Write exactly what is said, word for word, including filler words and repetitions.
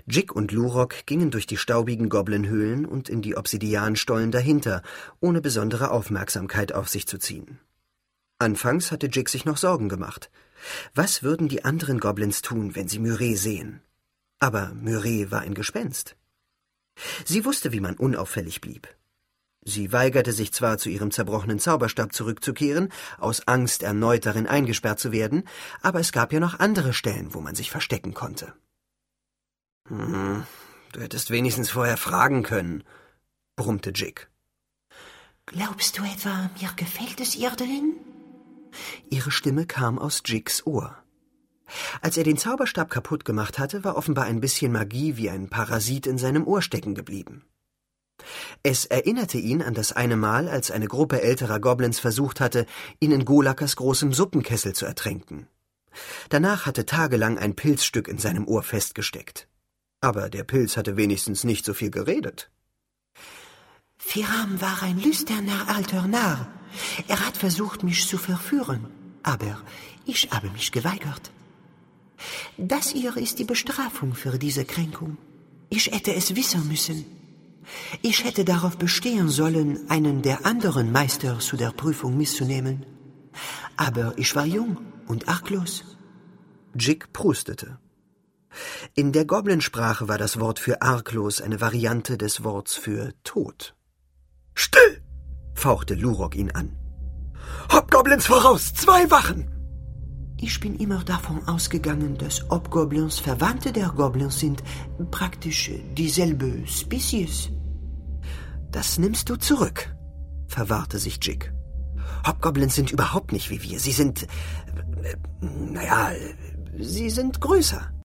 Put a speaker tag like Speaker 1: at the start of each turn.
Speaker 1: Jig und Lurok gingen durch die staubigen Goblin-Höhlen und in die Obsidianstollen dahinter, ohne besondere Aufmerksamkeit auf sich zu ziehen. Anfangs hatte Jig sich noch Sorgen gemacht. Was würden die anderen Goblins tun, wenn sie Murray sehen? Aber Murray war ein Gespenst. Sie wusste, wie man unauffällig blieb. Sie weigerte sich zwar, zu ihrem zerbrochenen Zauberstab zurückzukehren, aus Angst, erneut darin eingesperrt zu werden, aber es gab ja noch andere Stellen, wo man sich verstecken konnte. Hm, du hättest wenigstens vorher fragen können, brummte Jig.
Speaker 2: »Glaubst du etwa, mir gefällt es, Irdelin?«
Speaker 1: Ihre Stimme kam aus Jigs Ohr. Als er den Zauberstab kaputt gemacht hatte, war offenbar ein bisschen Magie wie ein Parasit in seinem Ohr stecken geblieben. Es erinnerte ihn an das eine Mal, als eine Gruppe älterer Goblins versucht hatte, ihn in Golackers großem Suppenkessel zu ertränken. Danach hatte tagelang ein Pilzstück in seinem Ohr festgesteckt. Aber der Pilz hatte wenigstens nicht so viel geredet.
Speaker 2: Firam war ein lüsterner alter Narr. Er hat versucht, mich zu verführen, aber ich habe mich geweigert. Das hier ist die Bestrafung für diese Kränkung. Ich hätte es wissen müssen. Ich hätte darauf bestehen sollen, einen der anderen Meister zu der Prüfung mitzunehmen. Aber ich war jung und arglos.
Speaker 1: Jig prustete. In der Goblinsprache war das Wort für arglos eine Variante des Worts für tot.
Speaker 3: »Still!«
Speaker 1: fauchte Lurok ihn an.
Speaker 3: »Hobgoblins voraus! Zwei Wachen!«
Speaker 2: Ich bin immer davon ausgegangen, dass Hobgoblins Verwandte der Goblins sind, praktisch dieselbe Spezies.
Speaker 1: »Das nimmst du zurück«, verwahrte sich Jig. »Hobgoblins sind überhaupt nicht wie wir. Sie sind, äh, naja, sie sind größer.«